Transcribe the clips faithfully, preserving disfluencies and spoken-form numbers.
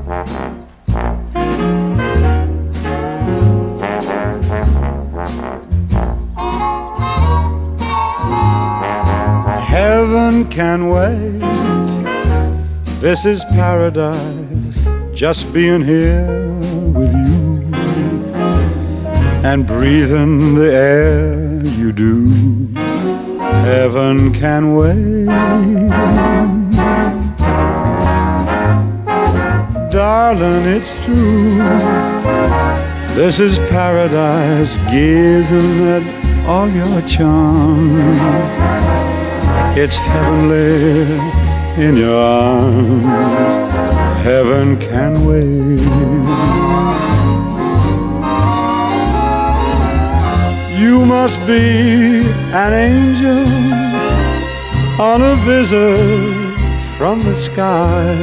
Heaven can wait. This is paradise, just being here with you and breathing the air you do. Heaven can wait. Darling, it's true. This is paradise, gazing at all your charms. It's heavenly in your arms. Heaven can wait. You must be an angel on a visit from the sky.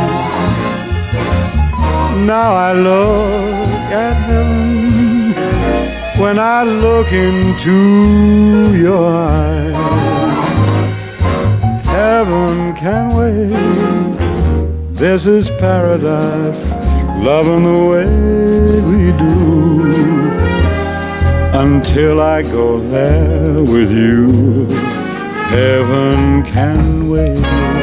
Now I look at heaven when I look into your eyes. Heaven can wait. This is paradise, loving the way we do. Until I go there with you, heaven can wait.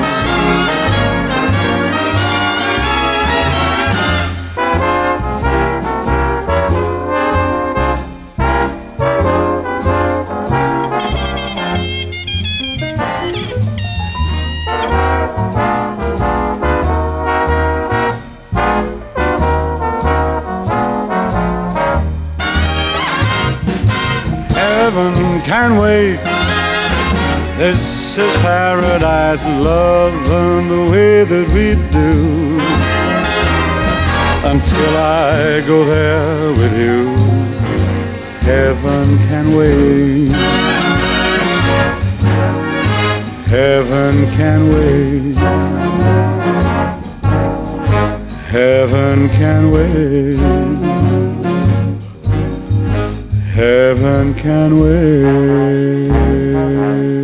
Heaven can wait. This is paradise, loving the way that we do. Until I go there with you, heaven can wait. Heaven can wait. Heaven can wait. Heaven can wait.